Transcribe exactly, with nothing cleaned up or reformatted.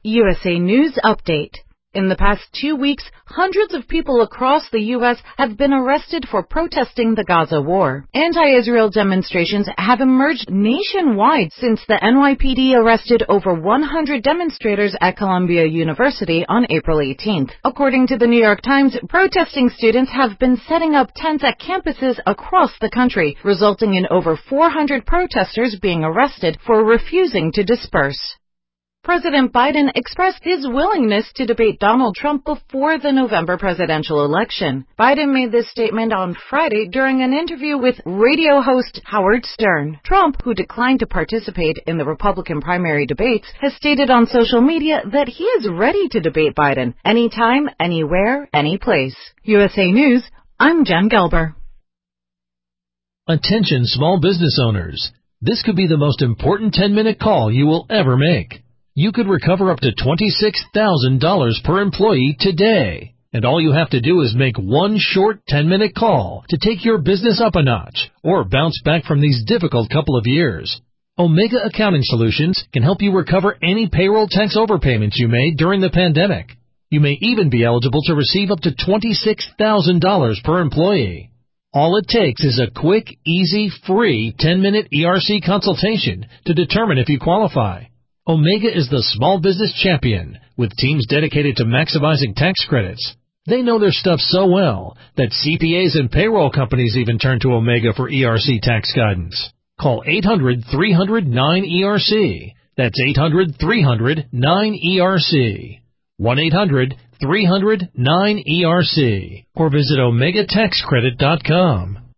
U S A News Update. In the past two weeks, hundreds of people across the U S have been arrested for protesting the Gaza war. Anti-Israel demonstrations have emerged nationwide since the N Y P D arrested over one hundred demonstrators at Columbia University on April eighteenth. According to the New York Times, protesting students have been setting up tents at campuses across the country, resulting in over four hundred protesters being arrested for refusing to disperse. President Biden expressed his willingness to debate Donald Trump before the November presidential election. Biden made this statement on Friday during an interview with radio host Howard Stern. Trump, who declined to participate in the Republican primary debates, has stated on social media that he is ready to debate Biden anytime, anywhere, anyplace. U S A News, I'm Jen Gelber. Attention small business owners. This could be the most important ten-minute call you will ever make. You could recover up to twenty-six thousand dollars per employee today. And all you have to do is make one short ten-minute call to take your business up a notch or bounce back from these difficult couple of years. Omega Accounting Solutions can help you recover any payroll tax overpayments you made during the pandemic. You may even be eligible to receive up to twenty-six thousand dollars per employee. All it takes is a quick, easy, free ten-minute E R C consultation to determine if you qualify. Omega is the small business champion with teams dedicated to maximizing tax credits. They know their stuff so well that C P As and payroll companies even turn to Omega for E R C tax guidance. Call eight hundred, three hundred, nine E R C. That's eight hundred, three hundred, nine E R C. one eight hundred, three hundred, nine E R C. Or visit omega tax credit dot com.